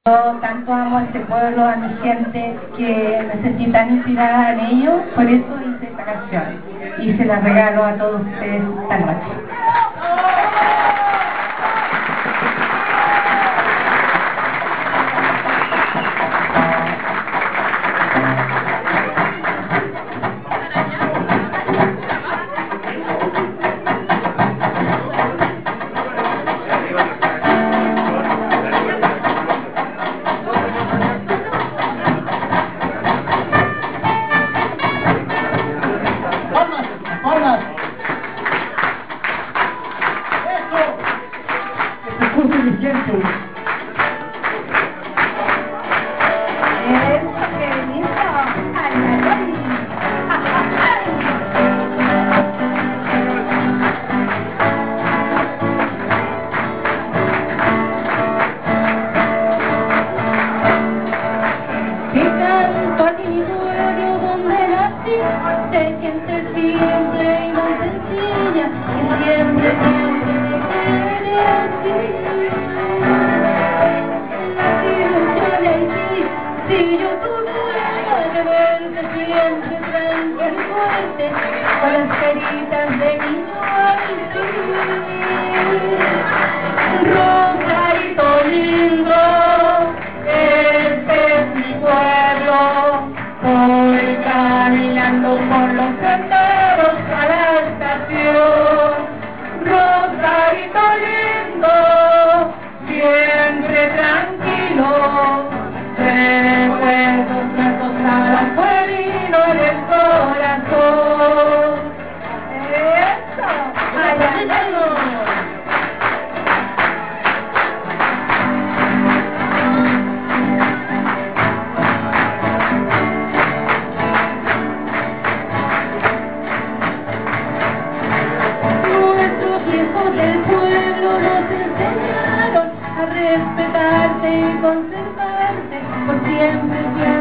Yo tanto amo a este pueblo, a mi gente, que me sentí tan inspirada en ello, por eso hice esta canción y se la regalo a todos ustedes esta noche. ¡Palmas! ¡Eso! ¡Que se escuche mi gente! ¡Eso, qué lindo! ¡Ay, ay, ay! Te canto a ti, mi pueblo donde nací, de gente simple y muy sencilla, que siempre me quiere así. Nacido en Haití, si yo tuviera que verte siempre tranquila y fuerte, con las caritas de niño Haití. Rosarito lindo, este es mi pueblo, voy caminando por los senderos a la estación. Rosarito lindo, siempre tranquilo, recuerdos gratos al pueblino en el corazón. ¡Eso! ¡Ay, ay, ay! Nuestros viejos del pueblo nos enseñaron a respetarte y conservarte por siempre.